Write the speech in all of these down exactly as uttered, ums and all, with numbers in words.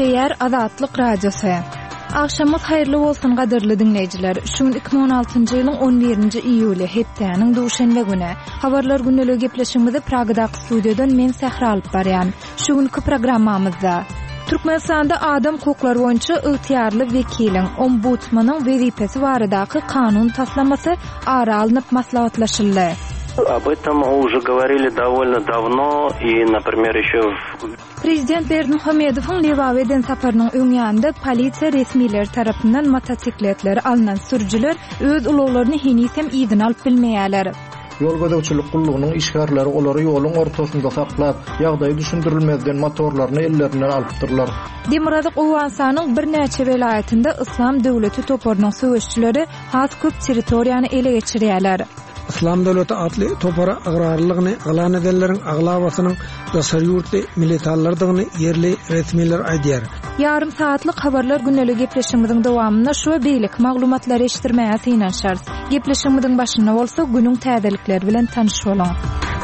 Nükleer Azatlyk Radiosu. Akşamyz hayrly bolsun gadyrly dinleyijiler. Şu iki bin on altyncı ýylyň on birinji iýuly hepdeniň duşanbe güni. Habarlar günnäli gepleşigimizde Pragadaky studiýadan men Sähra alyp barýan. Şu günki programmamyzda Türkmenistanda adam hukuklary boýunça ygtyýarly wekiliň, ombudsmanyň wezipesi baradaky kanun taslamasy ara alınıp maslahatlaşyldy. Об этом уже говорили довольно давно, и, например, еще в... Prezident Berdimuhammedowyň Liwawe eden saparynyň öňýände polisiýa resmiler tarapyndan motosikletleri alınan sürüjiler öz ulaglaryny henisem iýdin alyp bilmeýärler. Yol gödäwçilik gullugynyň işgärleri olary ýoluň ortasynda saklap, ýagdaý düşündirilmezden motorlaryny ellerinden alypdyrlar. Demirazyk Owensanyň bir näçe welaýatynda Islam döwleti toparynyň söwüşçileri has köp territoriýany ele geçirýärler. İslam Devleti adlı topara agrarlygyny alan edenlerin aglawasynyň daşary ýurtly militarlardygyny yerli resmiler aýdýar. Yarım saatlyk habarlar günnäli gepleşigimiziň dowamynda şu beýlik maglumatlary eşitdirmäge synanşar. Gepleşigimiziň başynda bolsa günüň täzelikleri bilen tanyş bolan.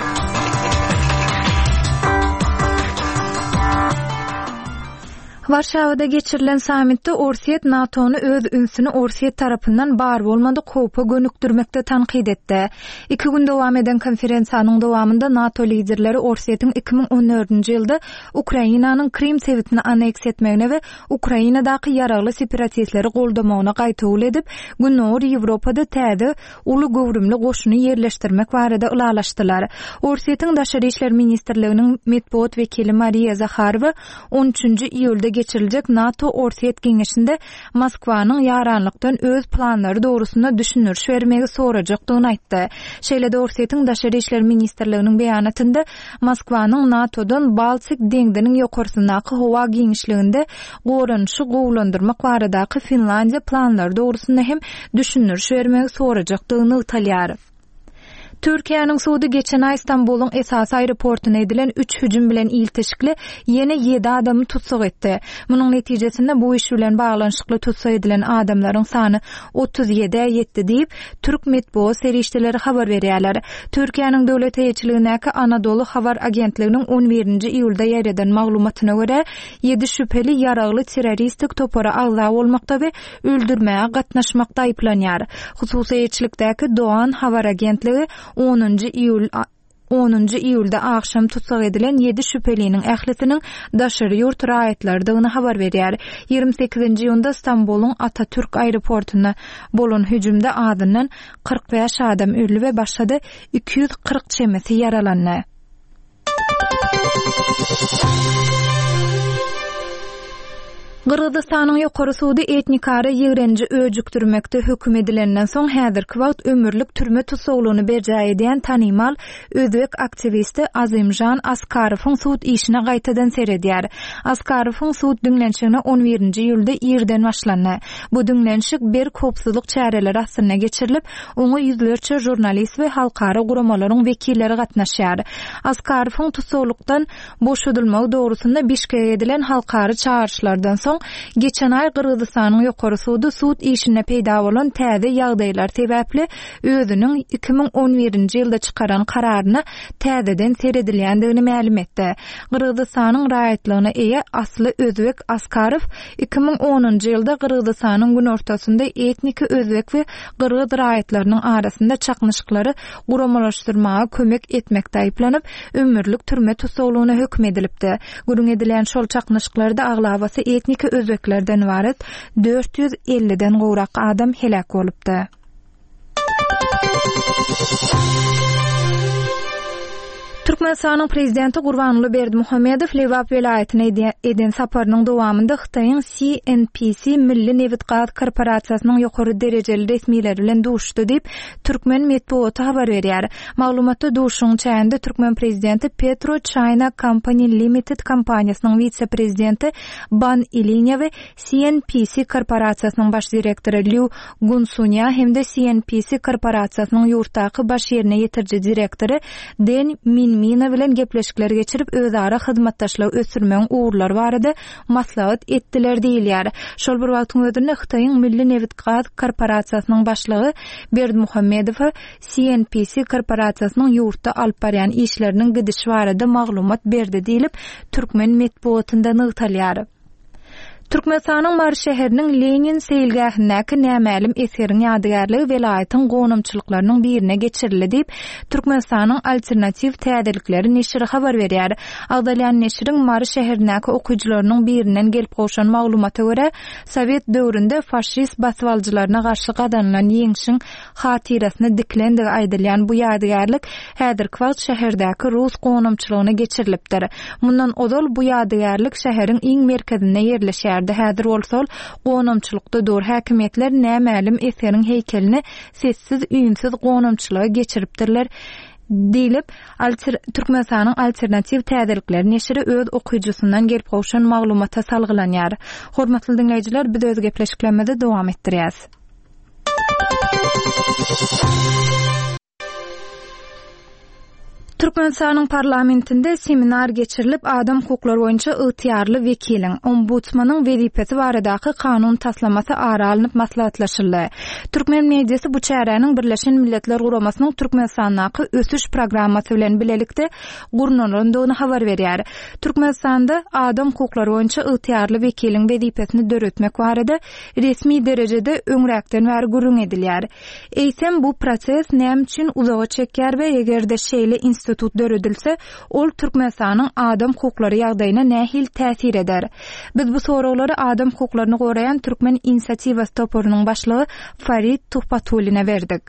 Warşawada geçirilen samitde Orsiýet NATO'nu öz ünsüni Orsiýet tarapyndan bar bolmady kopa gönükdirmekde tanqid etdi. İki gün dowam eden konferensiýanyň dowamynda NATO liderleri Orsiýetiň iki bin on dördünji ýylda Ukrainanyň Krim sewitini anneks etmegine we Ukrainadaky ýaragly separatistleri goldamagyna gaýtawul edip, Günnäwr Ýewropada täze uly gowrumly goşuny ýerleşdirmek barada ulalaşdylar. Orsiýetiň daşary işler ministrliginiň medpuat wekili Mariya Zakharowa on üçünji iýulda geçiriljek NATO Orsiýet geňeşinde Moskwanyň ýaranlykdan öz planlary dogrusunda düşünürş bermegi sorajakdygyny aýtdy. Şeýle-de Orsiýetiň daşary işler ministrliginiň beýanatynda Moskwanyň NATO'dan Baltik deňdiniň ýokarsynaky howa giňişliginde goranyşy gowlandyrmak baradaky Finlandiýa planlary dogrusunda hem düşünürş bermegi sorajakdygyny ýatlýar. Türkiýanyň suwdy geçen ay Istanbulyň esas aeroportuna edilen üç hüjüm bilen ilteşikli ýene ýedi adamy tutsak etdi. Munyň netijesinde bu iş bilen baglanyşykly tutsak edilen adamlaryň sany otuz ýediye ýetdi diýip Türk medpuat serişdeleri habar berýärler. Türkiýanyň döwlet heýetçiligindäki Anadolu habar agentliginiň on birinji iýulda ýarydan maglumatyna görä ýedi şüpheli ýaragly terroristik topara agza bolmakda we öldürmäge gatnaşmakda aýplanýar. Hususy heýetçilikdäki Doğan habar agentligi onuncu iýul onuncu iýulda akşam tutsak edilen ýedi şüpheliniň ählisiniň daşary ýurt raýatlardygyny habar berýär. ýygrimi sekizinji iýunda Istanbulyň Atatürk aeroportuna bolan hüjümde adyndan kırk beş adam öldü we başga da iki yüz kırk çemesi yaralandy. Gırgızstanyň ýokary sudy etnikary ýigrenji öjükdirmekde hökm edilenden soň häzirki wagt ömürlük türme tutsaglygyny berjä eden tanymal özbek aktivisti Azimjan Askarowyň sud işine gaýtadan seredýär. Askarowyň sud düňlenşigine on birinji iýulda ýerden başlandy. Bu düňlenşik bir kopsuzlyk çäreleri astyna geçirilip, oňa ýüzlerçe jurnalist we halkara guramalaryň wekilleri gatnaşýar. Askarowyň tutsaglykdan boşadylmagy dogrusunda Bişkek'e edilen halkara çağrışlardan soň geçen ay Gırgızstanyň ýokary sudy sud işine peýda bolan täze ýagdaýlar sebäpli özüniň iki bin on birinji ýylda çykaran kararyny täzeden seredilýändigini ma'lum etdi. Gırgızstanyň raýatlygyna eýe asly özbek Askarow iki bin onunji ýylda Gırgızstanyň gün ortasynda etniki özbek we gyrgyz raýatlarynyň arasynda çaknyşyklary guramalaşdyrmaga kömek etmekde aýplanyp ömürlük türme tutsaglygyna hökm edilipdi. Gurun edilen şol çaknyşyklarda aglawasy etniki özbeklerden ibaret dört yüz elliden gowrak adam helak bolupdy. Türkmenistanyň prezidenti Gurbanuly Berdimuhammedow Liwap welaýatyna eden saparynyň dowamynda Hytaýyň C N P C Milli Neft gaz korporasiýasynyň ýokary derejeli resmileri bilen duşdy diýip Türkmen medpuaty habar berýär. Maglumatda duşuň çäğinde Türkmen prezidenti Petro China Company Limited kompaniýasynyň vice-prezidenti Ban Ilinya we C N P C korporasiýasynyň baş direktory Liu Gunsunya hemde C N P C korporasiýasynyň ýurtdaky baş ýerine ýetirji direktory Den Min Mina bilen gepleşikler geçirip özara hyzmatdaşlyk ösürmeň uğurlary barada maslahat etdiler diýilýär. Şol bir wagtyň özünde Hytaýyň Milli Neft gaz korporasiýasynyň başlygy Berdimuhammedow C N P C korporasiýasynyň ýurtda alyp barýan işleriniň gidişi barada maglumat berdi diýilip Türkmen medpuatynda nygtalýar. Türkmenistanyň Mar şäheriniň Lenin seýilgähindäki nämälim eseriň ýadygarlygy welaýatyň gonamçylyklarynyň birine geçirildi diýip Türkmenistanyň alternativ täzelikleri neşri habar berýär. Agdalýan neşriň Mar şäherindäki okuwçylarynyň birinden gelip goşan maglumata görä, Sowet döwründe faşist baswalçylaryna garşy gadanylan ýeňişiň hatirasyna diklendi aýdylýan bu ýadygarlyk häzirki wagt şäherdäki Rus gonamçylygyna geçirilipdir. Mundan odal bu ýadygarlyk şäheriň iň merkezinde ýerleşýär. Häzir bolsal gonamçylykda dör häkimetler nämälim eseriň heýkelini sessiz üýümsiz gonamçylyga geçiripdirler diýilip Türkmenistanyň alternativ täzelikleri neşri öz okuwjysyndan gelip goşan maglumata salgylanýar. Hormatly dinleýijiler, biz öz gepleşiklemede dowam etdirýäs. Türkmenistanyň parlamentinde seminar geçirilip adam hukuklary boýunça ygtyýarly wekiliň ombudsmanyň wezipesi baradaky kanun taslamasy ara alınıp maslahatlaşyldy. Türkmen mediýasy bu çäräniň Birleşen Milletler Guramasynyň Türkmenistandaky ösüş programmasy bilen bilelikde gurnulandygyny habar berýär. Türkmenistanda adam hukuklary boýunça ygtyýarly wekiliň wezipesini döretmek barada resmi derejede öňräkden bäri gurrun edilýär. Eýsem bu proses näme üçin uzağa çekýär we egerde şeýle institut döredilse, ol Türkmenistanyň adam hukuklary ýagdaýyna nähil täsir eder? Biz bu soraglary adam hukuklaryny goraýan Türkmen inisiatiwasy topurynyň başlygy Farid Tuhpatulyna berdik.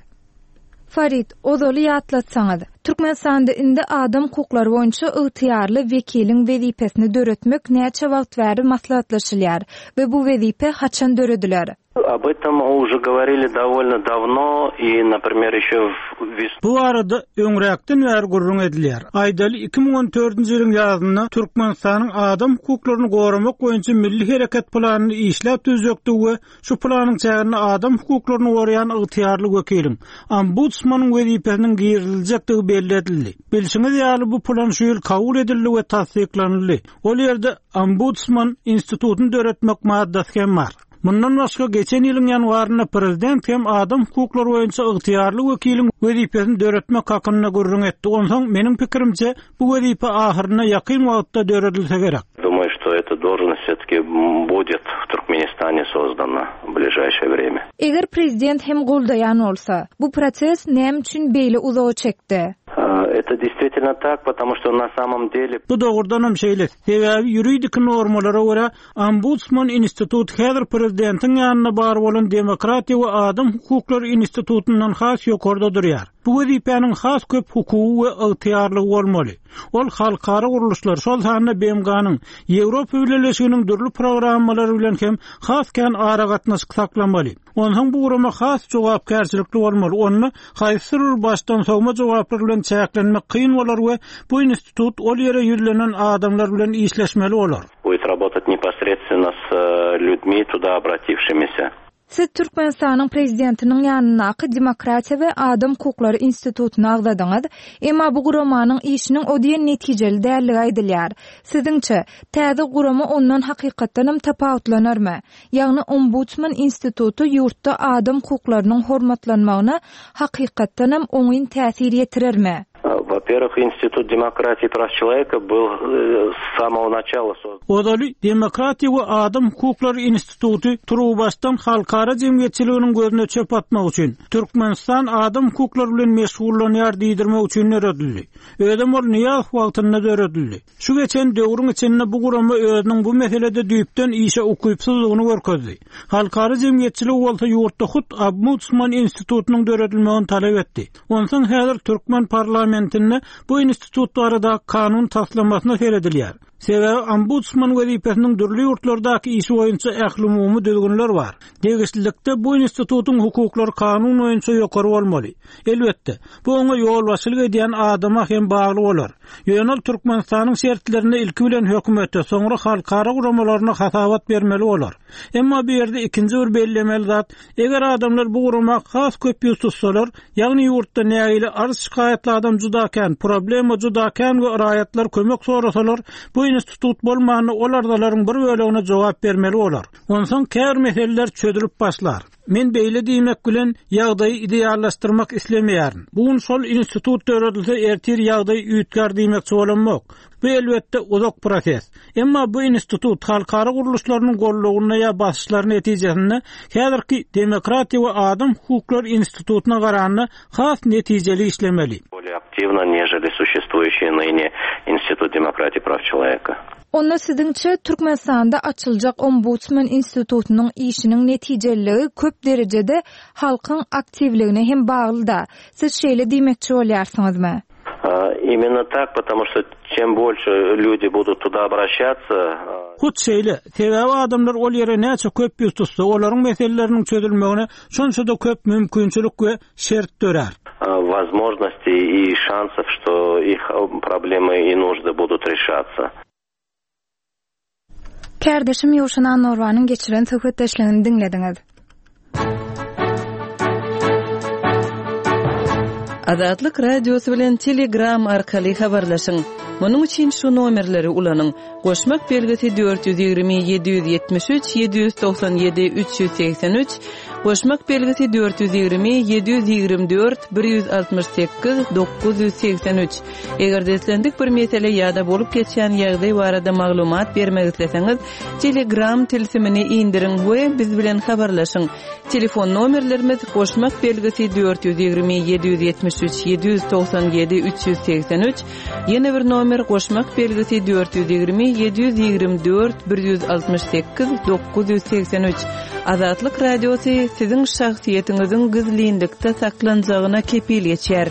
Farid, ozaly ýatlatsaňyz, Türkmenistanda indi adam hukuklary boýunça ygtyýarly wekiliň wezipesini döretmek näçe wagt bäri maslahatlaşylýar we bu wezipe haçan dörediler? Об этом уже говорили довольно давно, и, например, еще в весну. Bu arada öňräkden bäri gurrun edilýär. Aýdaly iki ming on dördünji ýylyň ýazyna Türkmenistanyň adam hukuklaryny goramak boýunça milli hereket planyny işläp düzekdi we şu planyň çägini adam hukuklaryny goraýan ygtyýarly wekiliň ombudsmanyň wezipesiniň giýeriljekdigi belli edildi. Bilşiňiz ýaly bu plan şu ýyl kabul edildi we tasdiklanyldy. Ol ýerde ombudsman institutyny döretmek maddasy hem bar. Mundan başga geçen ýylyň ýanwaryna prezident hem adam hukuklary boýunça ygtyýarly wekiliň wezipesini döretmek hakyna gurrun etdi. Onsoň meniň pikirimçe bu wezipe ahyryna ýakyn wagtda döredilse gerek. Думаю, что эта должность всё-таки будет в Туркменистане создана в ближайшее время. Eger prezident hem goldaýan bolsa, bu proses näme üçin beýle uzağa çekdi? Это действительно так, потому что на самом деле... Bu doğrudan hem şeýle. Sebebi ýuridik normalara görä Ombudsman institut häzir prezidentiň ýanyna bar bolan Demokratiýa we Adam hukuklary institutundan has ýokarda durýar. Bu wezipenin has köp hukuky we ygtyýarlygy bolmaly. Ol halkara guruluşlar şol sanyna B M G'nyň Ýewropa Birleşiginiň dürli programmalary bilen hem hasken ara gatnaşyk saklamaly. Ondan bu gurama has jogapkärçilikli bolmaly. Onu haýsyr başdan sowma jogaplar bilen çäklenmek kyn bolar we bu institut ol ýere ýüzlenen adamlar bilen işleşmeli bolar. Будет работать непосредственно с людьми, туда обратившимися. Siz Türkmenistanyň prezidentiniň ýanynaky Demokratiýa we Adam hukuklary institutuny agdadyňyz, emma bu guramanyň işiniň odiýen netijeli dälligi aýdylýar. Siziňçe, täze gurama ondan hakykatdanam tapawutlanarmy? Ýagny ombudsman institutu ýurtda adam hukuklarynyň hormatlanmagyna hakykatdanam oňyn täsir ýetirermi? Во-первых, Институт демократии и прав человека был с самого начала создан. Odaly Demokratiýa we Adam hukuklary instituty Turubastan halkara jemgyýetçiliginiň gözüne çöp atmak üçin Türkmenistan adam hukuklary bilen meşgullanýar diýdirmek üçin öredildi. Ödem ol Niýaz wagtyna öredildi. Şu geçen döwrüň içinde bu gurama özüniň bu meselede düýpden işe okuýpsyzlygyny görkezdi. Halkara jemgyýetçilik bolsa ýurtda hut Ombudsman institutynyň döredilmegini talep etdi. Onsoň häzir Türkmen parlamentinde bu institut arada kanun taslamasyna seredilýär. Sebebi ombudsman wezipesiniň dürli ýurtlardaky işi boýunça ählumumy düzgünler bar. Degişlikde bu institutyň hukuklary kanun boýunça ýokary bolmaly. Elbetde, bu oňa ýol başylyk edýän adama hem bagly bolar. Ýöne Türkmenistanyň şertlerine ilki bilen hökümete, soňra halkara guramalaryna hasabat bermeli bolar. Emma bu ýerde ikinji bir bellemeli zat, eger adamlar bu gurama has köp ýurtsalar, ýagny ýurtda näýili arz şikaýetli adam judaken, problema judaken we raýatlar kömek sorasalar, bu institut bolmany olardalaryň bir bölegine jogap bermeli bolar. Onsoň kär meseleler çözülüp başlar. Men beýle diýmek bilen ýagdaýy ideallaşdyrmak islemeýärin. Bugun şol institut döredilse ertir ýagdaý üýtgar diýmekçi bolanmak. Bu elbetde uzak proses. Emma bu institut halkara guruluşlarynyň golluguna ýa başyşlar netijesinde häzirki Demokratiýa we Adam hukukları institutuna garanyna has netijeli işlemeli. Более активно, нежели существующий ныне Институт демократии и прав человека. Onda siziňçe Türkmenistanda açyljak Ombudsman institutunyň işiniň netijeliligi köp derejede halkyň aktivligine hem bagly-da. Siz şeýle diýmekçi bolýarsyňyzmy? Именно так, потому что чем больше люди будут туда обращаться... Hut şeýle, sebäbi adamlar ol ýere näçe köp ýüz tutsa, olaryň meseleleriniň çözülmegine şonça-da köp mümkinçilik we şert dörer. Возможностей и шансов, что их проблемы и нужды будут решаться. Kardeşim Ýoşan Norwanyň geçiren söhbetdeşligini diňlediňiz. Azatlyk radiosu bilen Telegram arkaly habarlaşyň. Munyň üçin şu nomerleri ulanyň. Goşmak belgisi dört yüz ýigirmi yedi yüz ýetmiş üç yedi yüz doksan yedi üç yüz seksen üç, goşmak belgisi dört yüz ýigirmi yedi yüz ýigirmi dört bir yüz altmış sekiz dokuz yüz seksen üç. Eger deslendik bir mesele ýa-da bolup geçýän ýagdaý barada maglumat bermek isleseňiz, Telegram tilsimini indirin we biz bilen habarlaşyň. Telefon nomerlerimiz goşmak belgisi dört yüz ýigirmi yedi yüz ýetmiş üç yedi yüz doksan yedi üç yüz seksen üç, ýene bir nomer goşmak belgisi dört yüz ýigirmi yedi yüz ýigirmi dört bir yüz altmış sekiz dokuz yüz seksen üç. Azatlyk radiosu siziň şahsiýetiňiziň gizlilikde saklanjagyna kepil geçer.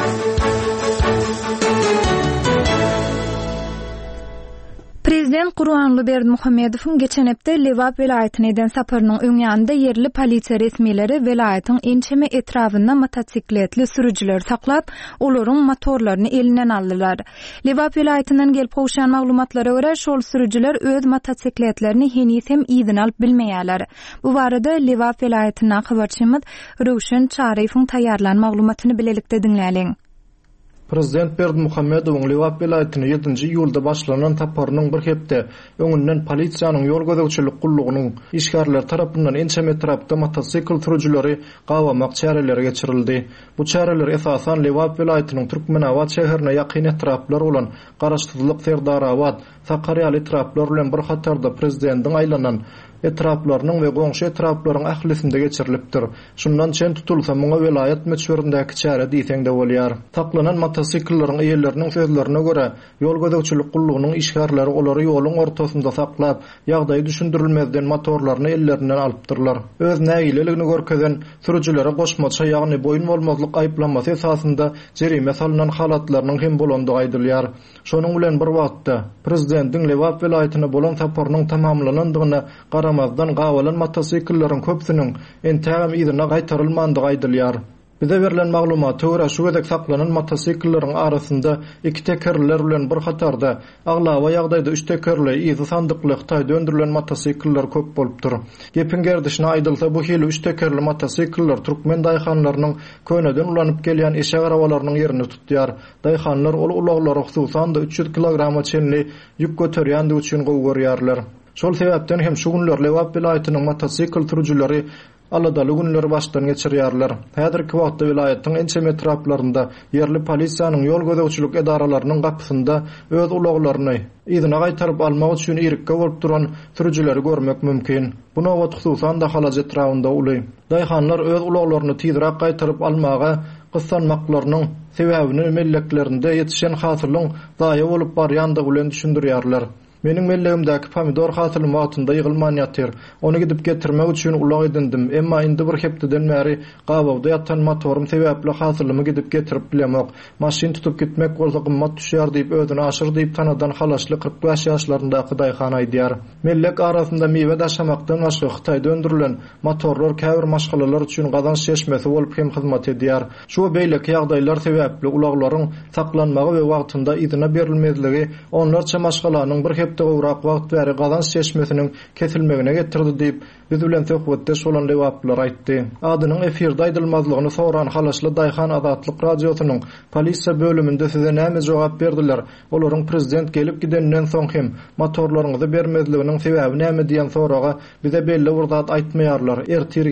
Prezident Gurbanly Berdimuhammedowyň geçen hepde Lewap welaýatyna eden saparynyň öňýände yerli polisiýa resmiýetleri welaýatyň ençeme etrafynda motosikletli sürüjiler saklap, olaryň motorlaryny elinden aldylar. Lewap welaýatynyň gelip gowşan maglumatlara görä, şol sürüjiler öz motosikletlerini henis hem ýygyny alyp bilmeýärler. Bu barada Lewap welaýatynyň habarçymyz Rowşan Çaryfowyň taýýarlan maglumatyny bilelikde diňläliň. Prezident Berdimuhammedowyň Lewap welaýatyny ýedinji iýulda başlanan taparynyň bir hepde öňünden polisiýanyň ýol gözegçilik gullugynyň işgärler tarapyndan ençeme etrapda motosikl sürüjileri gawamak çäreleri geçirildi. Bu çäreler esasan Lewap welaýatynyň Türkmenawat şäherine ýakyn etraplar bolan Garaşdyrlyk, Serdarawat, Sakarýa etraplar bilen bir hatarda prezidentiň aýlanan etraplarının ve goňşy etraplaryň ahlisinde geçirilipdir. Şundan çen tutulsa muňa welaýat meçberindäki çäre diýseňde bolýar. Taklanan motosiklellaryň eýerleriniň sözlerine görä, ýol gözegçilik gullugynyň işgärleri olary ýoluň ortasynda saklap, ýagdaýy düşündirilmezden motorlaryny ellerinden alypdyrlar. Öz näýiligini görkezen sürüjilere goşmaça ýagny boyun bolmazlyk aýplamasy esasında jerime salynan halatlarynyň hem bolandygy aýdylýar. Şonuň bilen bir wagtda prezidentiň Lewap welaýatyna bolan saparynyň tamamlanandygyna garamazdan gawalan motosiklellaryň köpsiniň entägem ýerine gaýtarylmandygy aýdylýar. Bize verilen maglumata görä şu gedek saklanan motosiklellaryň arasynda iki tekerler bilen bir hatarda aglawa ýagdaýda üç tekerli ýyzy sandykly Hytaý döndürilen motosikleller köp bolupdyr. Gepin gerdişine aýdylsa bu hili üç tekerli motosikleller Türkmen daýhanlarynyň köneden ulanyp gelýän eşek arabalarynyň ýerini tutýar. Daýhanlar ol ulaglary hususan da üç yüz kilograma çenli ýük göterýändir üçin gowy görýärler. Şol sebäpden hem şu günler Lewap welaýatynyň motosikl sürüjileri aladaly günleri başdan geçirýärler. Häzirki wagtda welaýatyň ençeme etraplarynda yerli polisiýanyň ýol gözegçilik edaralarynyň gapysynda öz ulaglaryny ýygyna gaýtaryp almak üçin irikge bolup duran sürüjileri görmek mümkin. Buna wagt hususan da halaç etrafynda uly. Daýhanlar öz ulaglaryny tizrak gaýtaryp almaga gyssanmaklarynyň sebäbini melleklerinde ýetişen hasylyň daýa bolup barýandygy bilen düşündirýärler. Meniň mellegimdäki pomidor hasylym wagtynda ýygylman ýatyr. Onu gidip getirmek üçin ulag edindim. Emma indi bir hepdeden bäri gawawda ýatan motorym sebäpli hasylymy gidip getirip bilemok. Maşyn tutup gitmek bolsa gymmat düşýär diýip özüni aşyr diýip tanadan halaşly kırk beş ýaşlaryndaky daýhan aýdýar. Mellek arasynda meýwe daşamakdan başga Hytaý döndürilen motorlar käbir maşgalalar üçin gazanç çeşmesi bolup hem hyzmat edýär. Şu beýleki ýagdaýlar sebäpli ulaglaryň saklanmagy we wagtynda ýygyna berilmezligi onlarça maşgalanyň bir hepde gowrak wagt bäri gazanç çeşmesiniň kesilmegine getirdi diýip biz bilen söhbetde şolan Lewaplar aýtdy. Adynyň efirde aýdylmazlygyny soran halaşly Daýhan Azatlyk radiosynyň polisiýa bölüminde size näme jogap berdiler? Olaryň prezident gelip gidenden soň hem motorlaryňyzy bermezliginiň sebäbi näme diýen soraga bize belli bir zat aýtmaýarlar. Ertir gel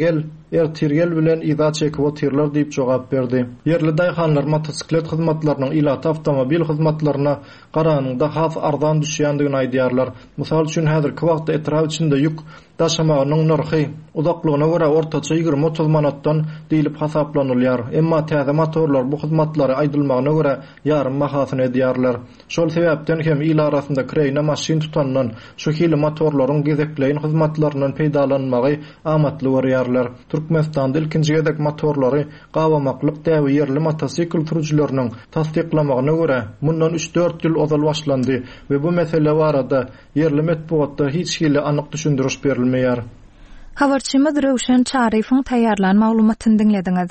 ertirgel bilen iza çekip otirlar diýip jogap berdi. Yerli daýhanlar motosiklet hyzmatlarynyň ilata avtomobil hyzmatlaryna garanyňda has arzan düşýändigini aýdýarlar. Mysal üçin häzirki wagtda etraf içinde ýük daşamanyň narhy uzaklygyna görä ortaça ýygrimi otuz manatdan diýilip hasaplanylýar. Emma täze motorlar bu hyzmatlary aýdylmagyna görä ýarym bahasyny edýärler. Şol sebäpden hem il arasynda kreyna maşyn tutanlan şu hili motorlaryň gezekleýin hyzmatlarynyň peýdalanmagy amatly görýärler. Türkmenistanda ilkinji gedek motorlary gawamaklyk däwi yerli motosikl sürüjileriniň tasdiklamagyna görä mundan üç dört ýyl ozal başlandy we bu mesele barada yerli metbuatda hiç hili anyk düşündiriş berilmeýär. Habarçymyz Röwşen Çarifoň taýýarlan maglumatyny dinlediňiz.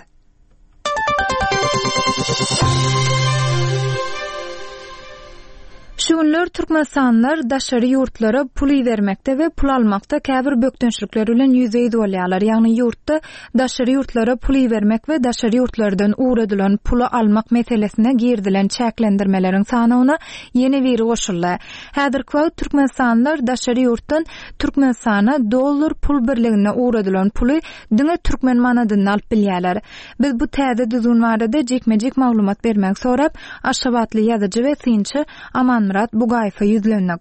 Şu günler Türkmenistanlar daşary ýurtlara pul bermekde we pul almakda käbir bökdençlikler bilen ýüzeye dolýarlar. Ýagny ýurtda daşary ýurtlara pul bermek we daşary ýurtlardan uğradylan pulu almak meselesine girdilen çäklendirmeleriň sanawyna ýeni biri goşuldy. Häzirki wagt Türkmenistanlar daşary ýurtdan Türkmenistana dollar pul birligine uğradylan puly diňe türkmen manadyny alyp bilýärler. Biz bu täze düzünwarda jekmejek maglumat bermek sorap Aşgabatly ýazyjy we synçy Aman Murat Bugayfa yüzlendik.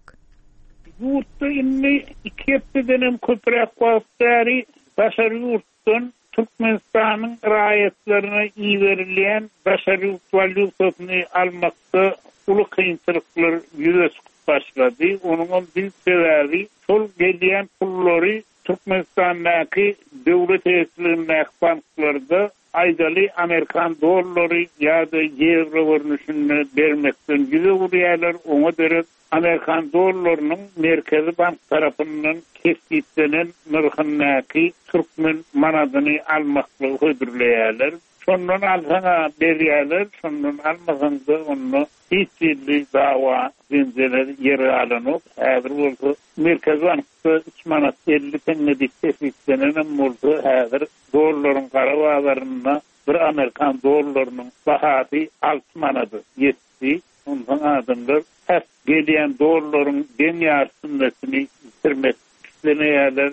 Yurtta inni iki hepdeden köprek wagtary daşary ýurtdan Türkmenistanyň raýatlaryna iýerilen daşary ýurtwalyny almakda uly kynçylyklar ýüze çykyp başlady. Onuň bir sebebi şol gelýän pullary Türkmenistandaky döwlet eýetlerine banklarda aýdaly Amerikan dollary ýa-da euro görnüşini bermekden ýüze urýarlar. Oňa göre Amerikan dollarynyň Merkezi Bank tarapyndan kesgitlenen narhyny türkmen manadyny almakly hödürleýärler. Şondan alsaňa berýärler, şondan almasaňda onu hiç ýylly dawa zenjeleri ýere alanyp, häzir bolsa Merkezi Bankda üç manat elli tenge kesgitlenen bolsa häzir dollaryň gara bazarynda bir Amerikan dollarynyň bahasy altı manady ýetdi. Ondan adamlar hep gelýän dollaryň dünýä sünnetini bitirmek islemeýärler.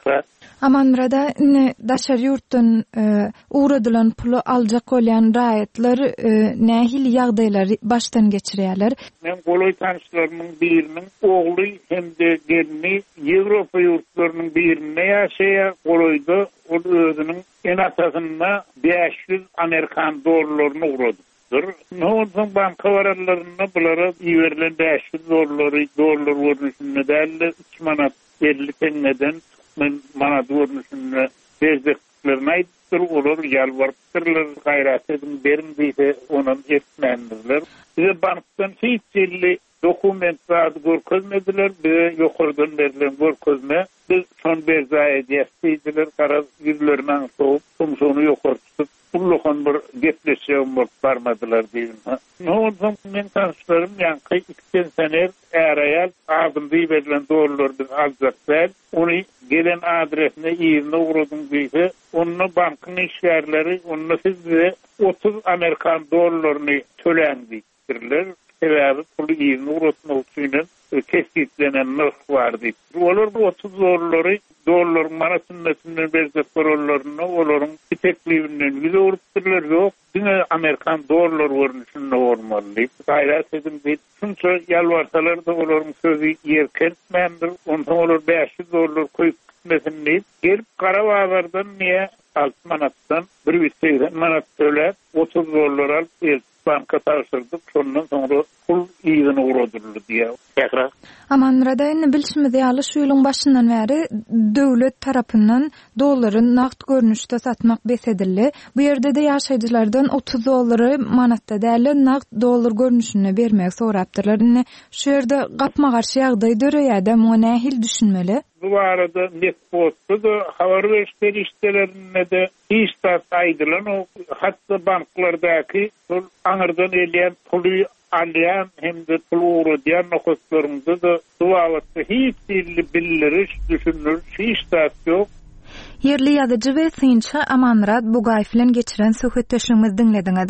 Amanrada daşary ýurtdan uğradylan pulu aljak bolýan raýatlar nähili ýagdaýlary başdan geçirýärler. Men goloý tanşlarymyň biriniň ogly hemde gelini Ýewropa ýurtlarynyň birine ýaşaýar goloýdy. O özüniň en asasyna beş yüz Amerikan dollaryny uğrady. Noğuzun banka vararlarına bulara ýiberilen beş yüz dollary dollar görnüşinde däli üç manat elli tengeden men manat görnüşinde bezdiklerini aýtdyr, olar ýalbarypdyrlar, gaýrat edin berin diýse onuň etmändirler. Bize bankdan hiç ýylly dokumentlar görkezmediler, bize ýokardan berilen görkezme biz şon berza edýärdiler, gara ýüzlerinden soğup, şonu ýokary tutup Ulluğun bir gepleşeğim bolup barmadylar diýdim. Noğuzun men tanışlarym ýanky iki sener äraýal ağzyndy berilen dolarlardy aljaklar. Onu gelen adresine ýerine uğradyň diýse, onu bankyň işgärleri onu sizde otuz Amerikan dollaryny tölendi diýdirler. Sebäbi pulu ýerine uğratmak üçin kesgitlenen narh bardy. Olar bu otuz dollary dollar manatynyň berzek dollaryny olaryň teklibinden ýüze urupdyrlar ýok. Diňe Amerikan dollar görnüşinde bolmaly. Gaýrat edin diýip, şunça ýalbarsalar da olaryň sözi ýerkeltmändir. Ondan olar beş yüz dollar koýup gitmesin diýip, gelip gara bazardan niýe altı manatdan bir yüz seksen manat töläp otuz dollar alyp banka taşırdık, şondan sonra pul ýygyny uğradyrly diýär. Tekrar. Amanrada indi bilşimiz ýaly şu ýylyň başyndan bäri döwlet tarapyndan dollary naqd görnüşde satmak besedildi. Bu ýerde de ýaşaýjylardan otuz dollary manatda däli naqd dollar görnüşine bermek sorapdyrlar. Indi şu ýerde gapma garşy ýagdaýdyr ýa-da monahil düşünmeli. Bu arada netbotda da habar berişleri işlerine de hiç de aýdylan o hatda banklardaky pul aňyrdan elýän puly alýan hemde pul uğradýan nokoslarynda da bu wagtda hiç ýylly bildiriş düşünür, hiç de ýok. Yerli ýazyjy we synçy Amanrat Bugay bilen geçiren söhbetdeşligimizi dinlediňiz.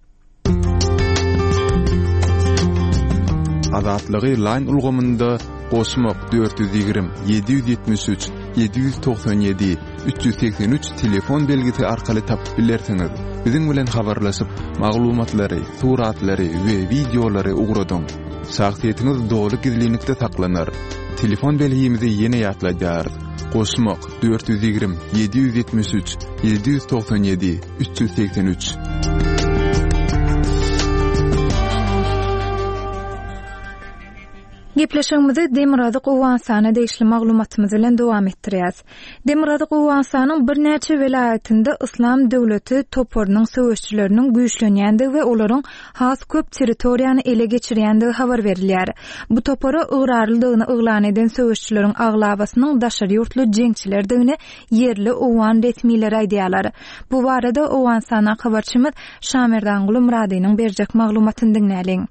Azatlygy line ulgamynda Gosmok dört yüz ýygrimi yedi yüz ýetmiş üç yedi yüz doksan ýedi üç yüz seksen üç telefon belgisi arkaly tapyp bilersiňiz. Biziň bilen habarlaşyp maglumatlary, suratlary we videolary ugradyň. Şahsiýetiniz dolu gizlilikde saklanar. Telefon belgimizi ýene ýatlaýar. Goşmak dört yüz yirmi yedi yüz yetmiş üç yedi yüz doksan yedi üç yüz seksen üç. Gepleşigimizi Demirada Gowansana deýişli maglumatymyz bilen dowam etdirýäs. Demirada Gowansanyň bir näçe welaýatynda Islam döwleti toporunyň söwüşçileriniň güýçlenýändigi we olaryň has köp territoriýany ele geçirýändigi habar berilýär. Bu toporu ıgrarlydygyny yglan eden söwüşçileriň aglabasynyň daşary ýurtly jeňçilerdigini yerli owan resmiýetleri aýdýarlar. Bu barada Gowansana habarçymyz Şamerdan Guly Muradynyň berjek maglumatyny dinläliň.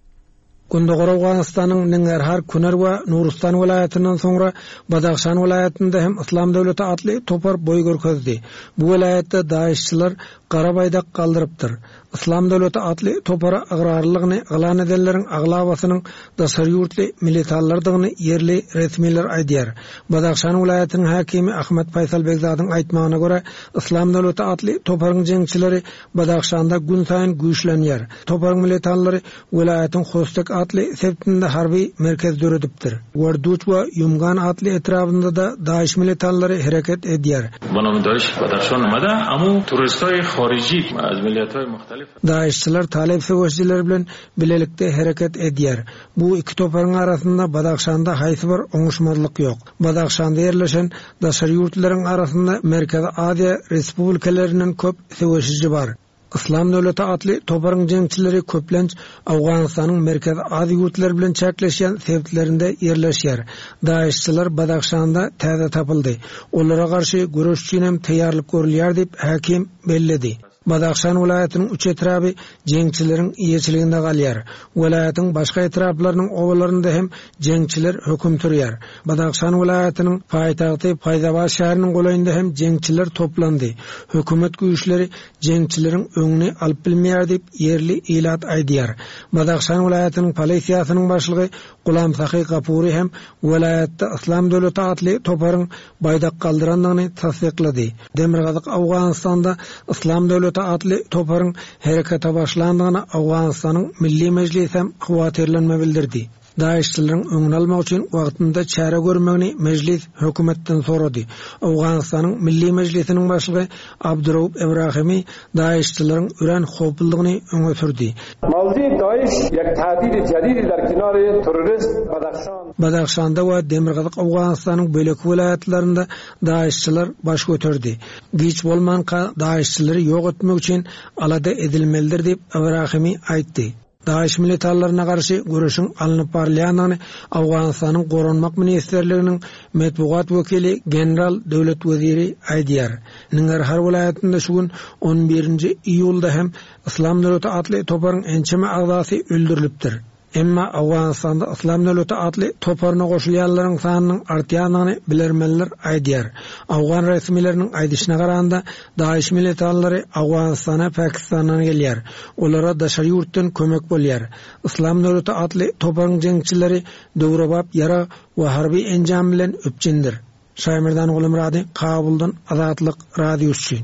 Gundogor Awganistanyň Nengerhar, Kuner we Nuristan welaýatynyň soňra Badaxşan welaýatynda hem Islam döwleti atly topar boý görkezdi. Bu welaýatda daişçiler Garabaydak galdyrypdyr. Islam döwleti atly topara agrarlygyny yglan edenleriň aglabasynyň daşary ýurtly militarlardygyny yerli resmiýetler aýdýar. Badaxşan welaýatynyň hakimi Ahmet Faysal Begzadyň aýtmagyna görä, Islam döwleti atly toparyň jeňçileri Badaxşanda gün saýyn güýçlenýär. Toparyň militarlary welaýatyň Hostek atly septinde harby merkez döredipdir. Warduç we Yumgan atly etrafynda da daş militarlary hereket edýär. Bana daş Badaxşan nimada? Amu turistler harici az milletler muhtelif. Daişçiler talep söwüşçiler bilen bilelikde hereket edýär. Bu iki toparyň arasynda Badaxşanda haýsy bir oňuşmazlyk ýok. Badaxşanda ýerleşen daşary ýurtlaryň arasynda Merkez Aziýa respublikalarinyň köp söwüşçisi bar. Islam döwleti atly toparyň jeňçileri köplenç Awganistanyň Merkez Aziýa ýurtlary bilen çäkleşýän sebitlerinde ýerleşýär. Daişçiler Badaxşanda täze tapyldy. Olara garşy görüş üçin hem taýýarlyk görülýär diýip hakim belledi. Badaxşan welaýatynyň üç etraby jeňçileriň ýeçiliginde galýar. Welaýatyň başga etraplarynyň owalarynda hem jeňçiler höküm sürýär. Badaxşan welaýatynyň paýtagty Paýzabad şäheriniň goýynda hem jeňçiler toplandy. Hökümet güýçleri jeňçileriň öňüni alyp bilmeýär diýip yerli ilat aýdýar. Badaxşan welaýatynyň polisiýasynyň başlygy Gulam Sahy Gapuri hem welaýatda Islam döwleti atly toparyň baýdak galdyrandygyny tasdiklady. Demirgazyk Awganistanda Islam döwleti atly toparyň herekete başlandygyna Awganistanyň Milli Mejlisi hem hawatirlenme bildirdi. Daişçilerin öňüni almak üçin wagtynda çäre görmegini mejlis hökümetden sorady. Awganistanyň Milli Mejlisiniň başlygy Abdurrahman Ibrahimi daişçilerin üren hopuldygyny öňe sürdi. Mawzi Daesh ýek tahdid jadid der kinary terrorist Badaxşan Badaxşanda we Demirgazyk Awganistanyň bölek welaýatlarynda daişçiler baş göterdi. Giç bolman daişçileri ýok etmek üçin alada edilmelidir diýip Ibrahimi aýtdy. Daesh militarlaryna garşy görüşiň alınıp barýanyny Awganistanyň Goranmak ministrliginiň medbugat wekili general döwlet weziri aýdýar. Nengerhar welaýatynda şu gün on birinji iýulda hem Islam döwleti atly toparyň ençeme agdasy öldürilipdir. Emma Awganistanda Islam döwleti atly toparyna goşulýanlaryň sanynyň artýanyny bilermenler aýdýar. Awgan resmiýetleriniň aýdyşyna garaganda Daesh militarlary Awganistana Pakistandan gelýär. Olara daşary ýurtdan kömek bolýar. Islam döwleti atly toparyň jeňçileri döwrebap ýara we harby enjam bilen öpçindir. Şamerdan Guly Murady, Kabuldan Azatlyk radiosu.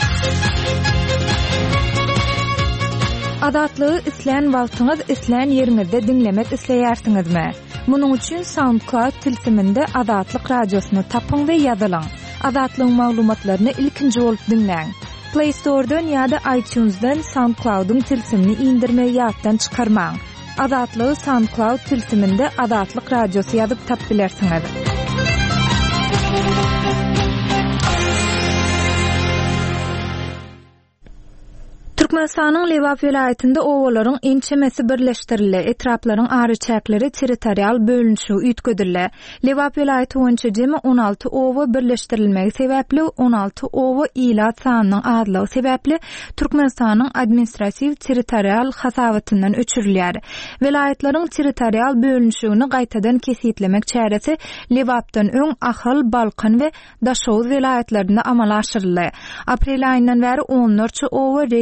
Azatlygy isleýän wagtyňyz isleýän ýeriňizde dinlemek isleýärsiňizmi? Munuň üçin SoundCloud tilsiminde Azatlyk radiosyny tapyň we ýazylaň. Azatlygyň maglumatlaryny ilkinji bolup dinläň. Play Store'dan ýa-da iTunes'dan SoundCloud'un tilsimini indirmeýi ýatdan çykarmaň. Azatlygy SoundCloud tilsiminde Azatlyk radiosy ýazyp tap bilersiňiz. Türkmenistanyň Lewap welaýatynda owalaryň ençemesi birleşdirildi. Etraplaryň ary çäkleri territorial bölünşi üýtgedirildi. Lewap welaýaty boýunça jemi on alty owa birleşdirilmegi sebäpli on alty owa ilat sanynyň azlygy sebäpli Türkmenistanyň administrasiw territorial hasawatyndan öçürilýär. Welaýatlaryň territorial bölünşigini gaýtadan kesitlemek çäresi Lewapdan öň Ahal, Balkan we Daşow welaýatlarynda amala aşyryldy. Aprel aýyndan bäri on dört owa resmi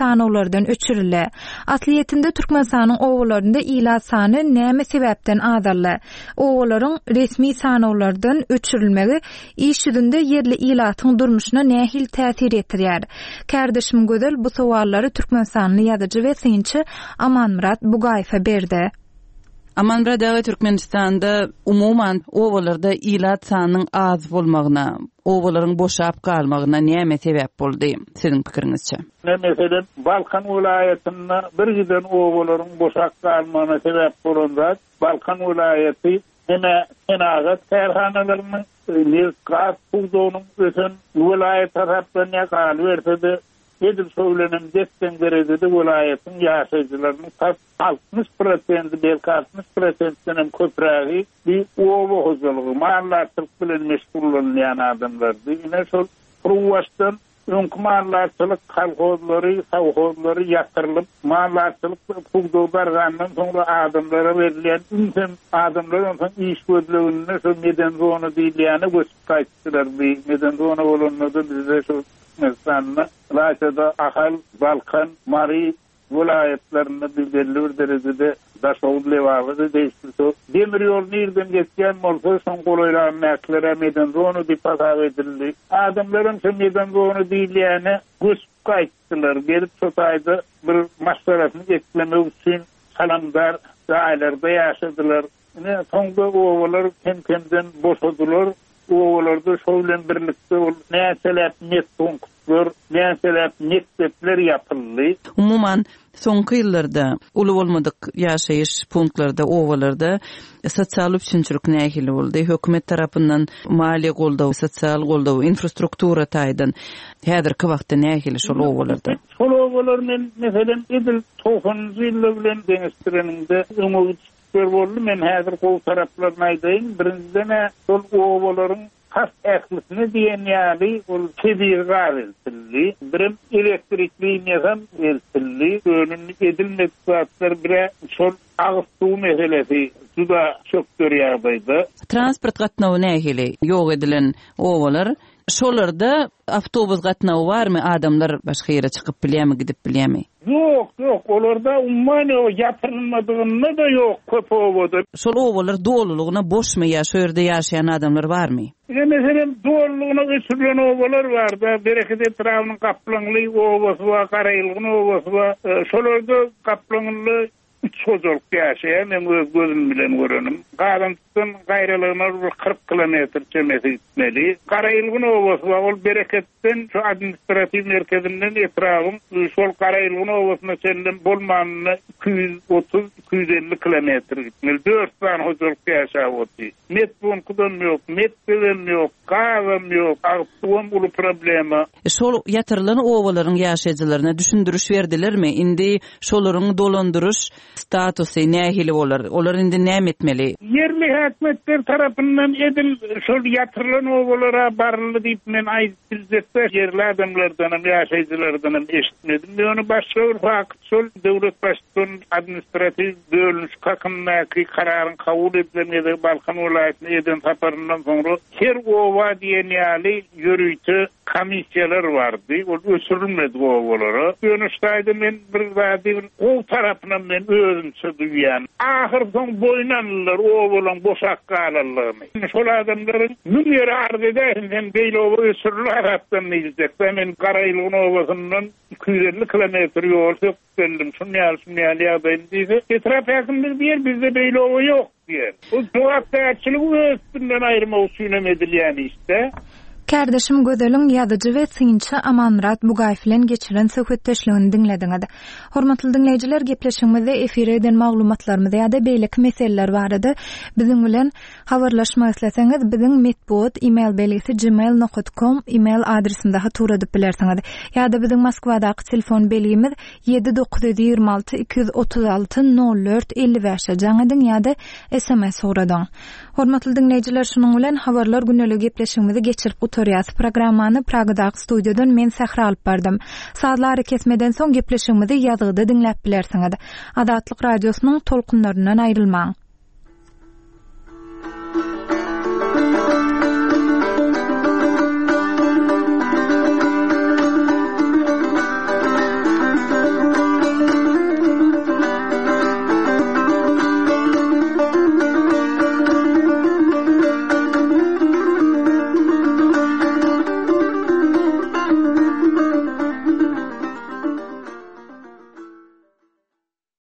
sanawlardan öçürile. Asliyetinde Türkmenistanyň owalarynda ila sany näme sebäpden azarly? Owalaryň resmi sanawlardan öçürilmegi iş ýüzünde yerli ilatyň durmuşyna nähil täsir etdirýär? Kardeşim Gözel bu sowallary Türkmenistanyň ýazyjy we synçy Amanmurat Bugaýewa berdi. Amanmurat daga Türkmenistanda umuman owalarda ilat sanynyň az bolmagyna, owalaryň boşap galmagyna näme sebäp boldy? Sizin pikiriňizçe? Mesela Balkan vilayetinde bir giden owalaryň boşap galmagyna sebäp bolan Balkan vilayeti ene enagat terhanalaryň nilqat puldonuň ösen vilayet tarapdan ýakal bersede edil söylenen detten derecede vilayetin ýaşaýjylarynyň altmış prosent belki altmış prosentden köprägi bir owa hojalygy, mallarçylyk bilen meşgullanýan adamlardy. Ine şol ruwastan öňkümarlarçylyk kolhozlary, sowhozlary ýatyrylyp, mallarçylyk puldow bargandan soňra adamlara berilen ünsen adamlar ondan iş gözleginde şol meden zona diýilýäni göçüp gaýtdylar. Meden zona bolanlarda bizde şol mesela Raşada, Ahal, Balkan, Mari vilayetlerinde bir belli bir derecede daşoğud levavıda değiştirdi. Demir yol nereden geçken olsa son kolaylarının eklere meden zonu dipatav edildi. Adamların şu meden zonu değiliyene göçüp kayıttılar. Gelip sotayda bir maşlarasını eklemek için salamdar dairelerde yaşadılar. Yine sonda ovalar kemkemden boşadılar. Ovalarda şovlen birlikte näselep net punktlar, näselep mektepler yapıldı. Umuman soňky ýyllarda uly bolmadyk ýaşaýyş punktlarda, owalarda sosial üçinçilik nähili boldy. Hökümet tarapyndan mali goldaw, sosial goldaw, infrastruktura taýdan häzirki wagtda nähili şol owalarda. Şol owalar men meselem edil toğunjy ýyl bilen deňistireninde öňe boldy. Men häzir gowy taraplaryny aýdaýyn. Birinciden şol owalaryň has ählisini diýen ýaly ol kebir gaýryldy. Birim elektrikli ýazam eltildi. Önüni edilmek saatlar bire şol agyş suw meselesi juda çöktür ýagdaýda. Transport gatnawy nähili ýok edilen owalar şolarda avtobus gatnawy barmy? Adamlar başga ýere çykyp bilýärmi, gidip bilýärmi? Yok, yok. Olarda umman o yatırılmadığında da yok köp ovadır. Şol ovalar doluluğuna boş mu ya? Şu yerde yaşayan adamlar var mı? E mesela doluluğuna götürülen ovalar var da bereket etrafının kaplanlığı ovası var, karayılgın ovası var. E, şolarda kaplanlığı üç çocuk yaşayan, ben öz gözüm bilen görünüm. Karantıktan gayrılığına kırk kilometre çemesi gitmeli. Karayılgın ovası var, ol bereketten şu administratif merkezinden etrafım, şol Karayılgın ovasına çenden bolmanına iki yüz otuz iki yüz elli kilometre gitmeli. Dört tane çocuk yaşa oldu. Metbunkudan yok, metbeden yok, kahvem yok, ağıttığım ulu problema. Şol yatırılan ovaların yaşayıcılarına düşündürüş verdiler mi? İndi şolların dolandırış statusu nähili bolar? Olar indi näme etmeli? Yerli hökümetler tarapyndan edil şol yatırılan owalara barly diýip men aýtdypsa yerli adamlardan hem ýaşaýjylardan hem eşitmedim. Onu başga bir fakt şol döwlet başçysynyň administrativ bölüş hakkyndaky kararyň kabul edilemedi Balkan vilayatyna eden saparyndan soňra her owa diýen ýaly ýörüýti komissiýalar bardy. Ol ösürülmedi owalara. Dönüşdaýda men bir wagty o tarapyndan men özümçe duýýan. Ahir soň boýnanlar owalan boşak galanlygyny. Şol adamlaryň nümeri arz ederden beýle owa ösürler hatdan niýdek. Men Karayılgın owasyndan iki yüz elli kilometre ýol sökdüm. Şunýal şunýal ýagdaýda diýse, etrafymda bir bizde beýle owa ýok diýer. O jogapdaýçylygy üstünden aýrmak üçin edilýän işte. Kardeşim Gözel'in ýazyjy we synçy Amanmurat Bugaýew bilen geçiren söhbetdeşligini dinlediňiz. Hormatly dinleýijiler, gepleşigimizde efire eden maglumatlarymyz ýa-da beýleki meseleler barady. Biziň bilen habarlaşmak isleseňiz, biziň metbuat email belgisi gmail nokta com email adresinde hatur edip bilersiňiz. Ýa-da biziň Moskwadaky telefon belgimiz yedi dokuz ýygy alty iki yüz otuz alty nol dört elli beş jaňydyň ýa-da S M S soradyň. Hormatly dinleýijiler, şunuň bilen habarlar güneligi gepleşigimizi geçirip Toriyas programmany Pragadaky studiýadan men Sahra alyp bardym. Saatlary kesmeden soň gepleşigimizi ýazgyda dinläp bilersiňiz. Adatlyk radiosynyň tolkunlarynyň aýrylmaň.